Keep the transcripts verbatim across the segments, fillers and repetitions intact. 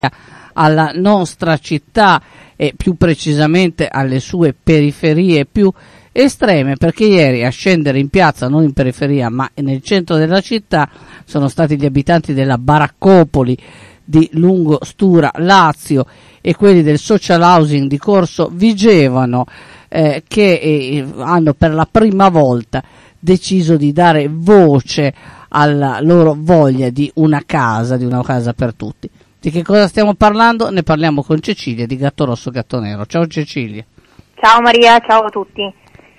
alla nostra città e più precisamente alle sue periferie più estreme, perché ieri a scendere in piazza, non in periferia ma nel centro della città, sono stati gli abitanti della Baraccopoli di Lungo Stura, Lazio, e quelli del social housing di Corso Vigevano, eh, che eh, hanno per la prima volta deciso di dare voce alla loro voglia di una casa, di una casa per tutti. Di che cosa stiamo parlando? Ne parliamo con Cecilia di Gatto Rosso Gatto Nero. Ciao Cecilia. Ciao Maria, ciao a tutti.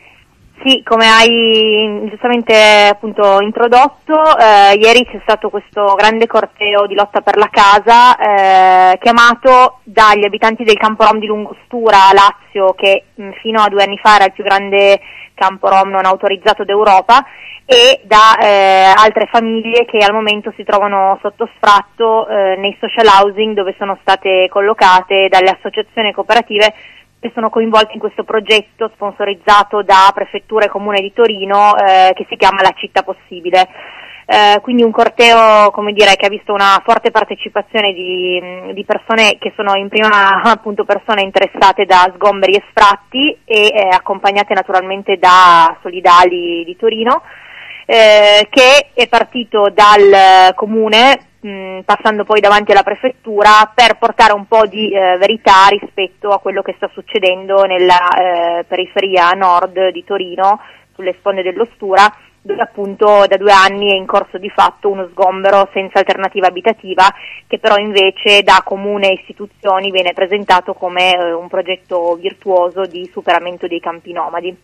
Sì, come hai giustamente appunto introdotto, eh, ieri c'è stato questo grande corteo di lotta per la casa eh, chiamato dagli abitanti del campo rom di Lungostura, Lazio, che mh, fino a due anni fa era il più grande campo rom non autorizzato d'Europa, e da eh, altre famiglie che al momento si trovano sotto sfratto eh, nei social housing dove sono state collocate dalle associazioni e cooperative che sono coinvolti in questo progetto sponsorizzato da Prefettura e Comune di Torino eh, che si chiama La Città Possibile. Eh, quindi un corteo, come dire, che ha visto una forte partecipazione di, di persone che sono in prima appunto persone interessate da sgomberi e sfratti e eh, accompagnate naturalmente da Solidali di Torino, eh, che è partito dal Comune, mh, passando poi davanti alla Prefettura, per portare un po' di eh, verità rispetto a quello che sta succedendo nella eh, periferia nord di Torino, sulle sponde dello Stura, dove appunto da due anni è in corso di fatto uno sgombero senza alternativa abitativa, che però invece da Comune e istituzioni viene presentato come eh, un progetto virtuoso di superamento dei campi nomadi.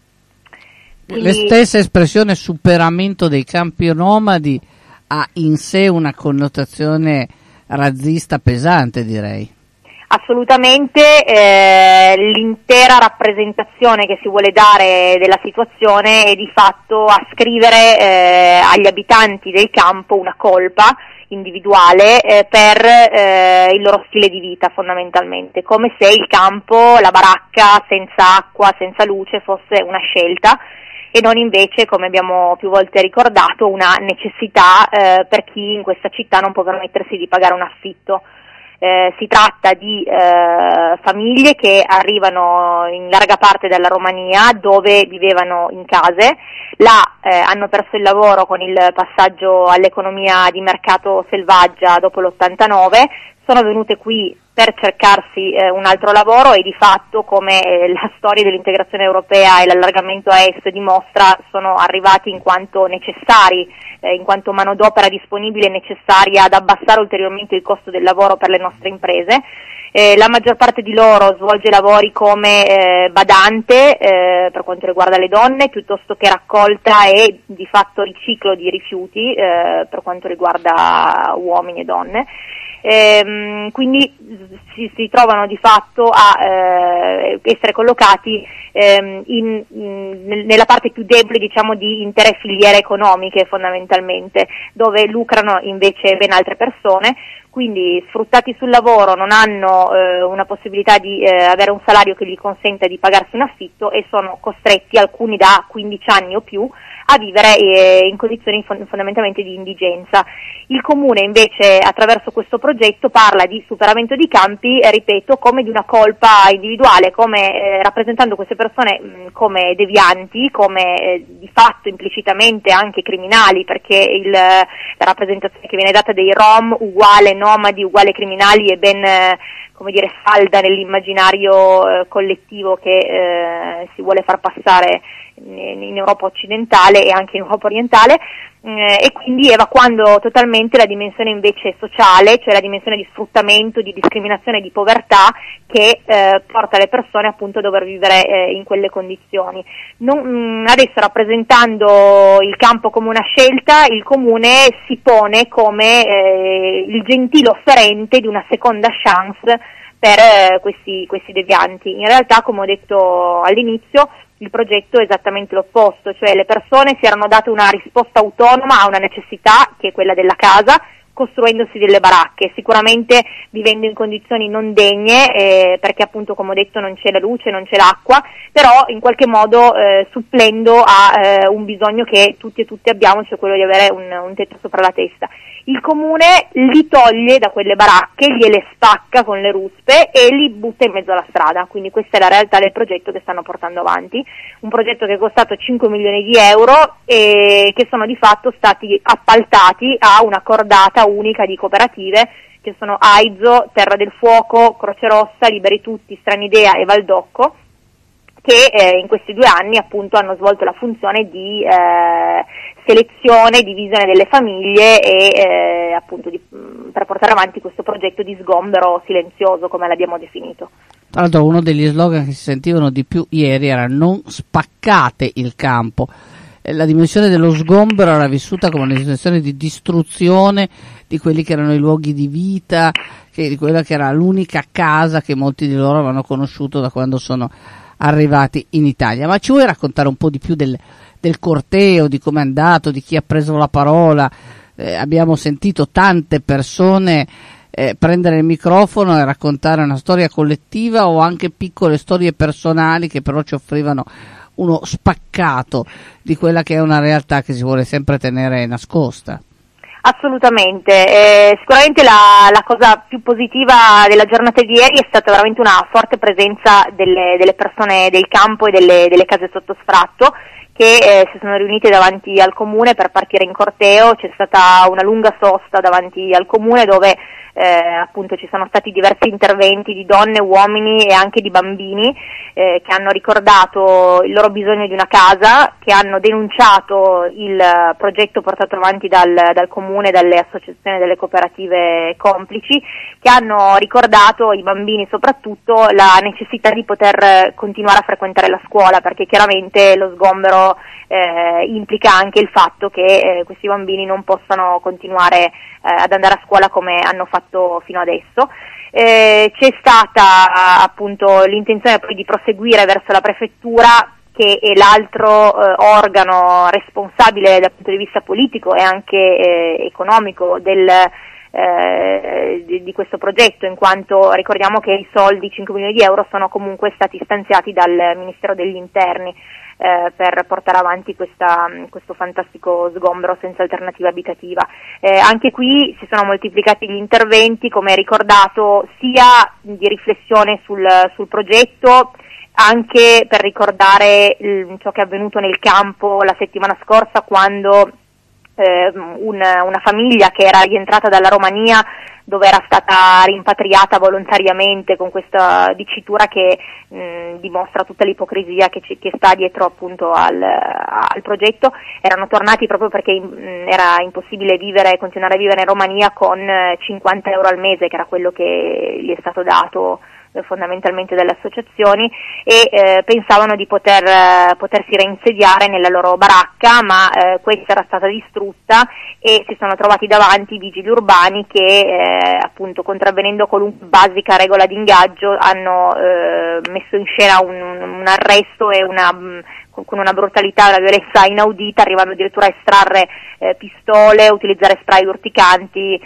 Quindi, le stesse espressione superamento dei campi nomadi ha in sé una connotazione razzista pesante, direi. Assolutamente, eh, l'intera rappresentazione che si vuole dare della situazione è di fatto ascrivere eh, agli abitanti del campo una colpa individuale eh, per eh, il loro stile di vita, fondamentalmente, come se il campo, la baracca senza acqua, senza luce fosse una scelta e non invece, come abbiamo più volte ricordato, una necessità eh, per chi in questa città non può permettersi di pagare un affitto. Eh, si tratta di eh, famiglie che arrivano in larga parte dalla Romania, dove vivevano in case, là eh, hanno perso il lavoro con il passaggio all'economia di mercato selvaggia dopo l'ottantanove, sono venute qui per cercarsi eh, un altro lavoro e di fatto, come eh, la storia dell'integrazione europea e l'allargamento a est dimostra, sono arrivati in quanto necessari, eh, in quanto manodopera disponibile necessaria ad abbassare ulteriormente il costo del lavoro per le nostre imprese. Eh, la maggior parte di loro svolge lavori come eh, badante eh, per quanto riguarda le donne, piuttosto che raccolta e di fatto riciclo di rifiuti eh, per quanto riguarda uomini e donne. Ehm, quindi si, si trovano di fatto a eh, essere collocati ehm, in, in, nella parte più debole, diciamo, di intere filiere economiche fondamentalmente, dove lucrano invece ben altre persone. Quindi sfruttati sul lavoro, non hanno eh, una possibilità di eh, avere un salario che gli consenta di pagarsi un affitto e sono costretti, alcuni da quindici anni o più, a vivere eh, in condizioni fond- fondamentalmente di indigenza. Il Comune invece, attraverso questo progetto, parla di superamento di campi, eh, ripeto, come di una colpa individuale, come eh, rappresentando queste persone mh, come devianti, come eh, di fatto implicitamente anche criminali, perché il, la rappresentazione che viene data dei Rom uguale nomadi, uguale criminali, è ben eh, come dire salda nell'immaginario eh, collettivo che eh, si vuole far passare in, in Europa occidentale e anche in Europa orientale, eh, e quindi evacuando totalmente la dimensione invece sociale, cioè la dimensione di sfruttamento, di discriminazione, di povertà che eh, porta le persone appunto a dover vivere eh, in quelle condizioni. Non, mh, adesso, rappresentando il campo come una scelta, il Comune si pone come eh, il gentile offerente di una seconda chance per eh, questi, questi devianti. In realtà, come ho detto all'inizio, il progetto è esattamente l'opposto, cioè le persone si erano date una risposta autonoma a una necessità che è quella della casa, costruendosi delle baracche, sicuramente vivendo in condizioni non degne, eh, perché appunto, come ho detto, non c'è la luce, non c'è l'acqua, però in qualche modo eh, supplendo a eh, un bisogno che tutti e tutte abbiamo, cioè quello di avere un, un tetto sopra la testa. il comune li toglie da quelle baracche, gliele spacca con le ruspe e li butta in mezzo alla strada. Quindi questa è la realtà del progetto che stanno portando avanti, un progetto che è costato cinque milioni di euro e che sono di fatto stati appaltati a una cordata unica di cooperative che sono Aizo, Terra del Fuoco, Croce Rossa, Liberi Tutti, Stranidea e Valdocco, che eh, in questi due anni appunto hanno svolto la funzione di eh, selezione, divisione delle famiglie e eh, appunto di, per portare avanti questo progetto di sgombero silenzioso, come l'abbiamo definito. Tra l'altro uno degli slogan che si sentivano di più ieri era non spaccate il campo. La dimensione dello sgombero era vissuta come una dimensione di distruzione di quelli che erano i luoghi di vita, che, di quella che era l'unica casa che molti di loro avevano conosciuto da quando sono arrivati in Italia. Ma ci vuoi raccontare un po' di più del, del corteo, di come è andato, di chi ha preso la parola? Eh, abbiamo sentito tante persone eh, prendere il microfono e raccontare una storia collettiva o anche piccole storie personali che però ci offrivano uno spaccato di quella che è una realtà che si vuole sempre tenere nascosta. Assolutamente, eh, sicuramente la, la cosa più positiva della giornata di ieri è stata veramente una forte presenza delle, delle persone del campo e delle, delle case sotto sfratto che eh, si sono riunite davanti al comune per partire in corteo. C'è stata una lunga sosta davanti al comune dove eh, appunto ci sono stati diversi interventi di donne, uomini e anche di bambini eh, che hanno ricordato il loro bisogno di una casa, che hanno denunciato il progetto portato avanti dal, dal comune, dalle associazioni, delle cooperative complici, che hanno ricordato, i bambini soprattutto, la necessità di poter continuare a frequentare la scuola, perché chiaramente lo sgombero eh, implica anche il fatto che eh, questi bambini non possano continuare eh, ad andare a scuola come hanno fatto fino adesso. Eh, c'è stata appunto l'intenzione poi di proseguire verso la prefettura, che è l'altro eh, organo responsabile dal punto di vista politico e anche eh, economico del Eh, di, di questo progetto, in quanto ricordiamo che i soldi, cinque milioni di euro, sono comunque stati stanziati dal Ministero degli Interni eh, per portare avanti questa, questo fantastico sgombero senza alternativa abitativa. Eh, anche qui si sono moltiplicati gli interventi, come ricordato, sia di riflessione sul, sul progetto, anche per ricordare il, ciò che è avvenuto nel campo la settimana scorsa, quando Eh, un, una famiglia che era rientrata dalla Romania, dove era stata rimpatriata volontariamente, con questa dicitura che mh, dimostra tutta l'ipocrisia che, ci, che sta dietro appunto al, al progetto. Erano tornati proprio perché mh, era impossibile vivere, continuare a vivere in Romania con cinquanta euro al mese, che era quello che gli è stato dato fondamentalmente dalle associazioni, e eh, pensavano di poter eh, potersi reinsediare nella loro baracca, ma eh, questa era stata distrutta e si sono trovati davanti i vigili urbani che eh, appunto, contravvenendo qualunque basica regola di ingaggio, hanno eh, messo in scena un, un arresto e una mh, con una brutalità e una violenza inaudita, arrivando addirittura a estrarre eh, pistole, utilizzare spray urticanti,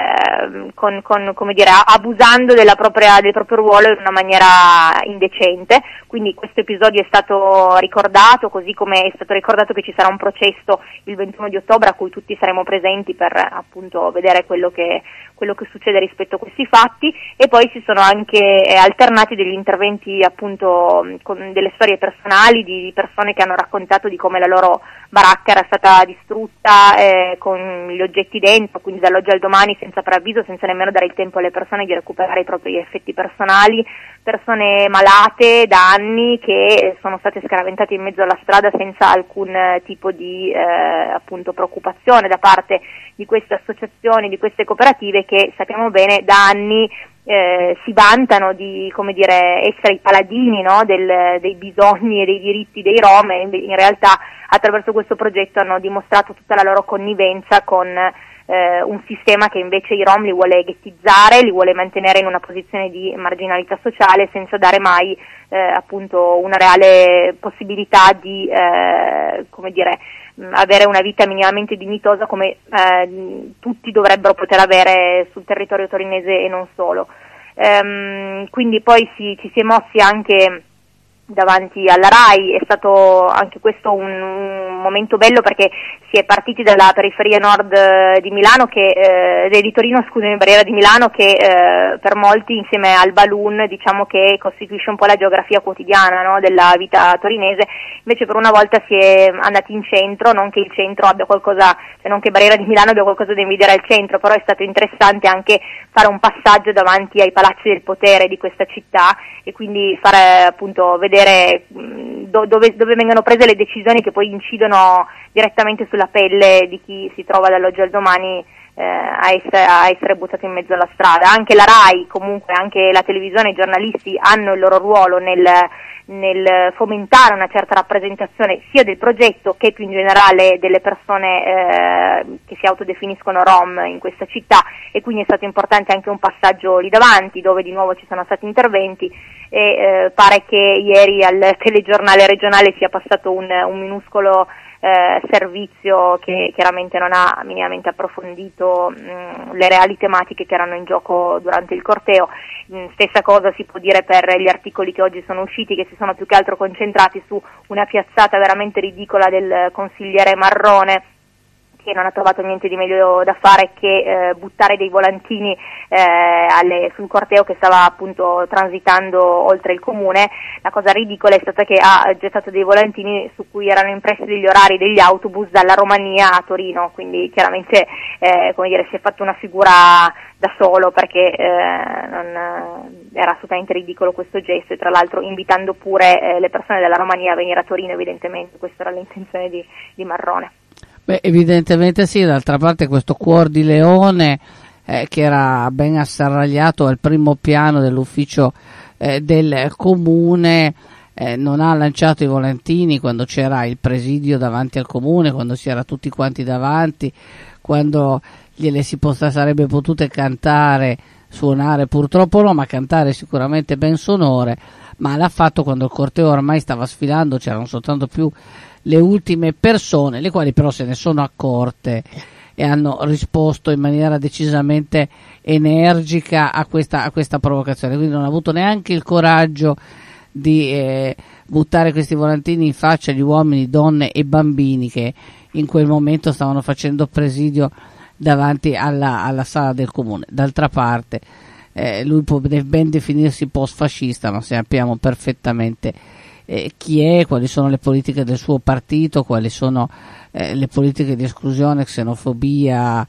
eh, con, con, come dire, abusando della propria, del proprio ruolo in una maniera indecente. Quindi questo episodio è stato ricordato, così come è stato ricordato che ci sarà un processo il ventuno di ottobre a cui tutti saremo presenti per appunto vedere quello che, quello che succede rispetto a questi fatti. E poi si sono anche eh, alternati degli interventi appunto con delle storie personali di, di persone che hanno raccontato di come la loro baracca era stata distrutta eh, con gli oggetti dentro, quindi dall'oggi al domani, senza preavviso, senza nemmeno dare il tempo alle persone di recuperare i propri effetti personali, persone malate da anni che sono state scaraventate in mezzo alla strada senza alcun tipo di eh, appunto preoccupazione da parte di queste associazioni, di queste cooperative che sappiamo bene da anni Eh, si vantano di, come dire, essere i paladini, no, del, dei bisogni e dei diritti dei Rom, e in realtà attraverso questo progetto hanno dimostrato tutta la loro connivenza con eh, un sistema che invece i Rom li vuole ghettizzare, li vuole mantenere in una posizione di marginalità sociale senza dare mai eh, appunto una reale possibilità di eh, come dire avere una vita minimamente dignitosa come eh, tutti dovrebbero poter avere sul territorio torinese e non solo. Ehm, quindi poi si, ci si è mossi anche davanti alla RAI. È stato anche questo un, un momento bello, perché si è partiti dalla periferia nord eh, di Milano, che eh, di Torino, scusami, barriera di Milano, che eh, per molti, insieme al balloon, diciamo che costituisce un po' la geografia quotidiana, no, della vita torinese. Invece per una volta si è andati in centro, non che il centro abbia qualcosa, cioè non che Barriera di Milano abbia qualcosa da invidiare al centro, però è stato interessante anche fare un passaggio davanti ai palazzi del potere di questa città, e quindi fare appunto vedere do, dove, dove vengono prese le decisioni che poi incidono direttamente sulla pelle di chi si trova dall'oggi al domani eh, a, essere, a essere buttato in mezzo alla strada. Anche la RAI, comunque anche la televisione, i giornalisti hanno il loro ruolo nel, nel fomentare una certa rappresentazione sia del progetto che più in generale delle persone eh, che si autodefiniscono rom in questa città, e quindi è stato importante anche un passaggio lì davanti, dove di nuovo ci sono stati interventi, e eh, pare che ieri al telegiornale regionale sia passato un, un minuscolo Eh, servizio che chiaramente non ha minimamente approfondito mh, le reali tematiche che erano in gioco durante il corteo. Mh, stessa cosa si può dire per gli articoli che oggi sono usciti, che si sono più che altro concentrati su una piazzata veramente ridicola del consigliere Marrone, che non ha trovato niente di meglio da fare che eh, buttare dei volantini eh, alle, sul corteo che stava appunto transitando oltre il comune. La cosa ridicola è stata che ha gettato dei volantini su cui erano impressi degli orari degli autobus dalla Romania a Torino, quindi chiaramente eh, come dire, si è fatto una figura da solo, perché eh, non, era assolutamente ridicolo questo gesto, e tra l'altro invitando pure eh, le persone della Romania a venire a Torino. Evidentemente questa era l'intenzione di, di Marrone. Beh, evidentemente sì. D'altra parte questo cuor di leone eh, che era ben asserragliato al primo piano dell'ufficio eh, del comune eh, non ha lanciato i volantini quando c'era il presidio davanti al comune, quando si era tutti quanti davanti, quando gliele si possa, sarebbe potute cantare, suonare purtroppo no, ma cantare sicuramente ben sonore, ma l'ha fatto quando il corteo ormai stava sfilando, c'erano soltanto più le ultime persone, le quali però se ne sono accorte e hanno risposto in maniera decisamente energica a questa, a questa provocazione, quindi non ha avuto neanche il coraggio di eh, buttare questi volantini in faccia agli uomini, donne e bambini che in quel momento stavano facendo presidio davanti alla, alla sala del comune. D'altra parte eh, lui può ben definirsi post-fascista, ma sappiamo perfettamente Eh, chi è, quali sono le politiche del suo partito, quali sono eh, le politiche di esclusione, xenofobia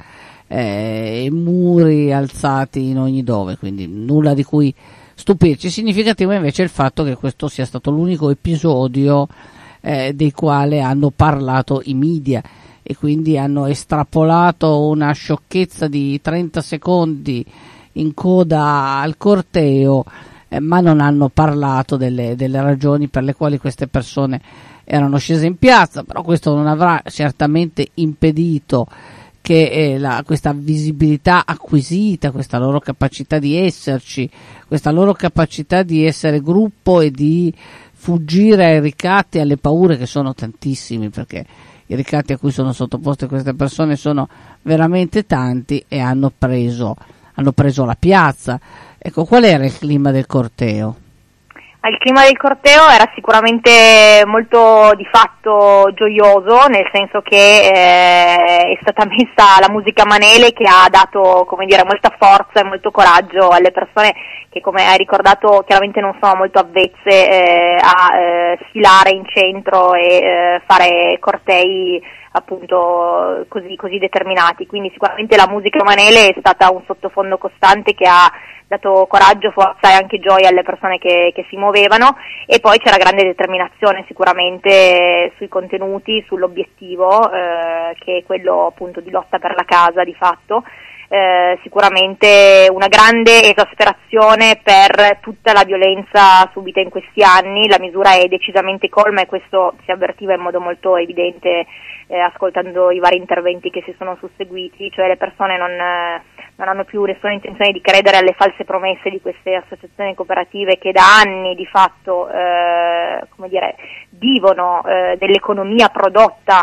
eh, e muri alzati in ogni dove, quindi nulla di cui stupirci. Significativo invece il fatto che questo sia stato l'unico episodio eh, del quale hanno parlato i media, e quindi hanno estrapolato una sciocchezza di trenta secondi in coda al corteo, Eh, ma non hanno parlato delle, delle ragioni per le quali queste persone erano scese in piazza. Però questo non avrà certamente impedito che eh, la, questa visibilità acquisita, questa loro capacità di esserci, questa loro capacità di essere gruppo e di fuggire ai ricatti, alle paure, che sono tantissimi, perché i ricatti a cui sono sottoposte queste persone sono veramente tanti, e hanno preso, hanno preso la piazza. Ecco, qual era il clima del corteo? Il clima del corteo era sicuramente molto di fatto gioioso, nel senso che eh, è stata messa la musica Manele, che ha dato, come dire, molta forza e molto coraggio alle persone che, come hai ricordato, chiaramente non sono molto avvezze eh, a eh, sfilare in centro e eh, fare cortei appunto così, così determinati. Quindi sicuramente la musica Manele è stata un sottofondo costante che ha dato coraggio, forza e anche gioia alle persone che, che si muovevano, e poi c'era grande determinazione sicuramente sui contenuti, sull'obiettivo eh, che è quello appunto di lotta per la casa di fatto. Eh, sicuramente una grande esasperazione per tutta la violenza subita in questi anni. La misura è decisamente colma, e questo si avvertiva in modo molto evidente eh, ascoltando i vari interventi che si sono susseguiti, cioè le persone non, eh, non hanno più nessuna intenzione di credere alle false promesse di queste associazioni cooperative che da anni di fatto eh, come dire, vivono eh, dell'economia prodotta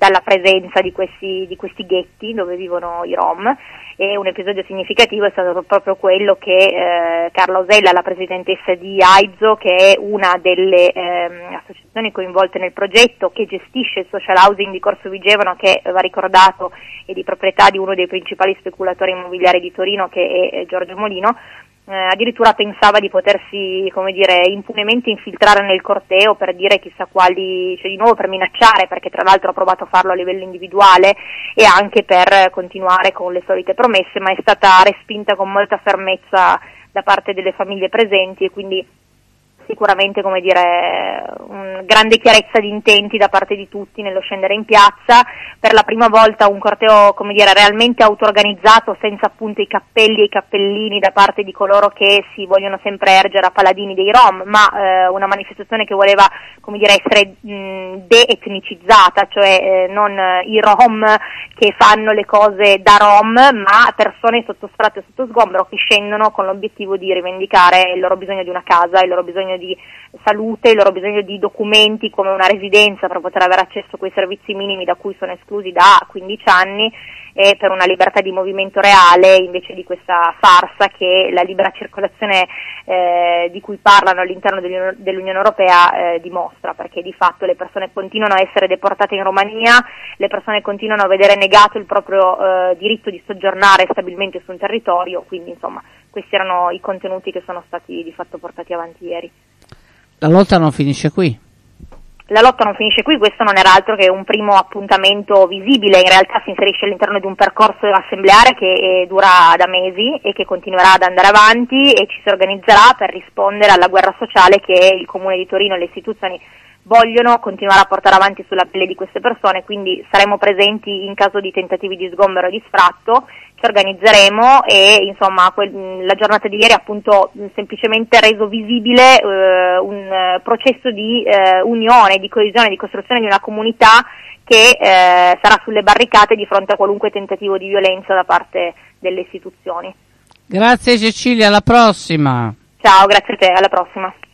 dalla presenza di questi, di questi ghetti dove vivono i Rom. E un episodio significativo è stato proprio quello che eh, Carla Osella, la presidentessa di AIZO, che è una delle ehm, associazioni coinvolte nel progetto, che gestisce il social housing di Corso Vigevano, che va ricordato è di proprietà di uno dei principali speculatori immobiliari di Torino, che è Giorgio Molino, eh, addirittura pensava di potersi, come dire, impunemente infiltrare nel corteo per dire chissà quali, cioè di nuovo per minacciare, perché tra l'altro ha provato a farlo a livello individuale e anche per continuare con le solite promesse, ma è stata respinta con molta fermezza da parte delle famiglie presenti, e quindi sicuramente, come dire, un grande chiarezza di intenti da parte di tutti nello scendere in piazza. Per la prima volta un corteo, come dire, realmente auto-organizzato, senza appunto i cappelli e i cappellini da parte di coloro che si vogliono sempre ergere a paladini dei Rom, ma eh, una manifestazione che voleva, come dire, essere mh, de-etnicizzata, cioè eh, non i Rom che fanno le cose da Rom, ma persone sotto strato e sotto sgombero che scendono con l'obiettivo di rivendicare il loro bisogno di una casa, il loro bisogno di salute, il loro bisogno di documenti come una residenza per poter avere accesso a quei servizi minimi da cui sono esclusi da quindici anni, e per una libertà di movimento reale invece di questa farsa che la libera circolazione eh, di cui parlano all'interno dell'Unione Europea eh, dimostra, perché di fatto le persone continuano a essere deportate in Romania, le persone continuano a vedere negato il proprio eh, diritto di soggiornare stabilmente su un territorio, quindi insomma questi erano i contenuti che sono stati di fatto portati avanti ieri. La lotta non finisce qui. La lotta non finisce qui, questo non era altro che un primo appuntamento visibile, in realtà si inserisce all'interno di un percorso assembleare che eh, dura da mesi e che continuerà ad andare avanti, e ci si organizzerà per rispondere alla guerra sociale che il Comune di Torino e le istituzioni vogliono continuare a portare avanti sulla pelle di queste persone, quindi saremo presenti in caso di tentativi di sgombero e di sfratto, ci organizzeremo e insomma quel, la giornata di ieri ha appunto semplicemente reso visibile eh, un processo di eh, unione, di coesione, di costruzione di una comunità che eh, sarà sulle barricate di fronte a qualunque tentativo di violenza da parte delle istituzioni. Grazie Cecilia, alla prossima. Ciao, grazie a te, alla prossima.